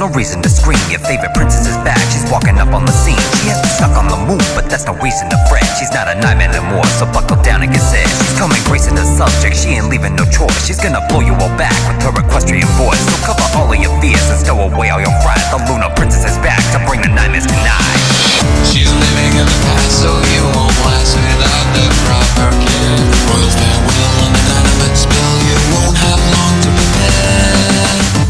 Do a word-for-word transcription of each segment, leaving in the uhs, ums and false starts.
no reason to scream, your favorite princess is back. She's walking up on the scene. She has been stuck on the move, but that's no reason to fret. She's not a nightmare anymore, so buckle down and get set. She's coming gracing the subject, she ain't leaving no choice. She's gonna blow you all back with her equestrian voice. So cover all of your fears and stow away all your fright. The Lunar Princess is back to bring the nightmares tonight. She's living in the past, so you won't last without the proper care. Royal farewell on the dynamite spill, you won't have long to prepare.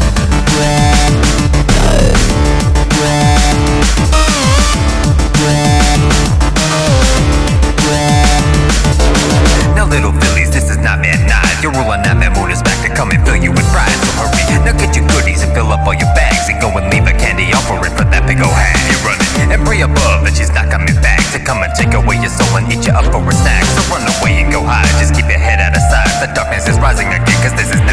Now little Phillies, this is Nightmare Night. Your ruler Nightmare Moon is back to come and fill you with pride. So hurry, now get your goodies and fill up all your bags, and go and leave a candy offering for that big ol' hag. You're running and pray above that she's not coming back to come and take away your soul and eat you up for a snack. So run away and go hide, just keep your head out of sight. The darkness is rising again, cause this is